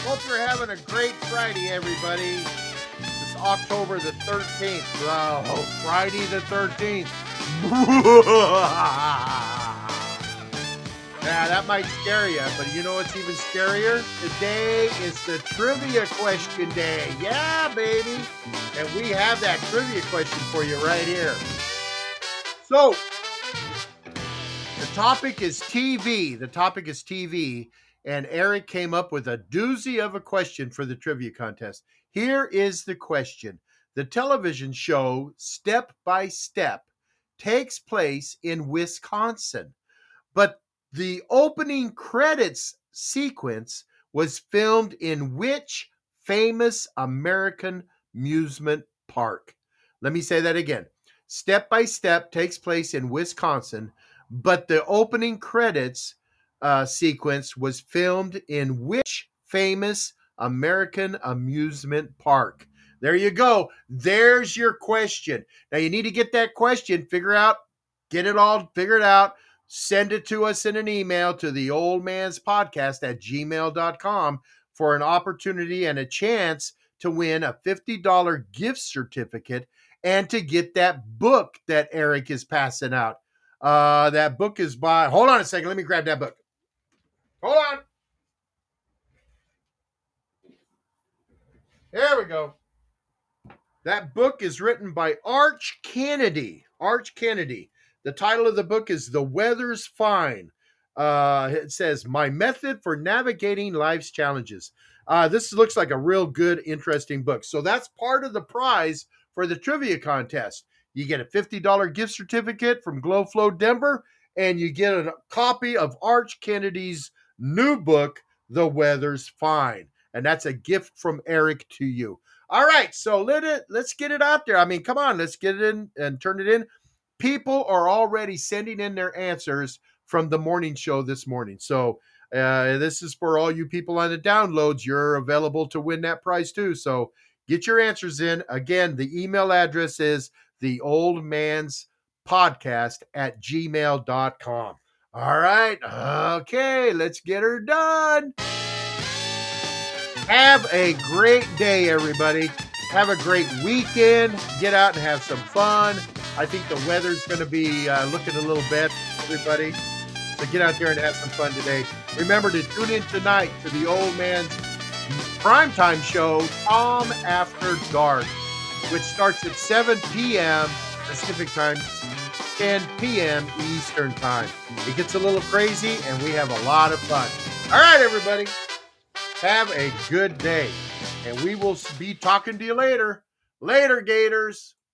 Hope you're having a great Friday, everybody. It's October the 13th. Oh, Friday the 13th. Yeah, that might scare you, but you know what's even scarier? Today is the trivia question day. Yeah, baby. And we have that trivia question for you right here. So, the topic is TV. And Eric came up with a doozy of a question for the trivia contest. Here is the question. The television show Step by Step takes place in Wisconsin, but the opening credits sequence was filmed in which famous American amusement park? Let me say that again. Step by Step takes place in Wisconsin, but the opening credits sequence was filmed in which famous American amusement park? There you go. There's your question. Now you need to get that question, get it all figured out. Send it to us in an email to theoldmanspodcast@gmail.com for an opportunity and a chance to win a $50 gift certificate and to get that book that Eric is passing out. That book is by, hold on a second, let me grab that book. Hold on. There we go. That book is written by Arch Kennedy. The title of the book is The Weather's Fine. It says, My Method for Navigating Life's Challenges. This looks like a real good, interesting book. So that's part of the prize for the trivia contest. You get a $50 gift certificate from Glowflow Denver, and you get a copy of Arch Kennedy's new book, The Weather's Fine. And that's a gift from Eric to you. All right, so let's get it out there. I mean, come on, let's get it in and turn it in. People are already sending in their answers from the morning show this morning. So this is for all you people on the downloads. You're available to win that prize too. So get your answers in. Again, the email address is theoldmanspodcast@gmail.com. All right. Okay, let's get her done. Have a great day, everybody. Have a great weekend. Get out and have some fun. I think the weather's going to be looking a little better, everybody. So get out there and have some fun today. Remember to tune in tonight to the Old Man's primetime show, Tom After Dark, which starts at 7 p.m. Pacific Time, 10 p.m. Eastern Time. It gets a little crazy, and we have a lot of fun. All right, everybody. Have a good day, and we will be talking to you later. Later, Gators.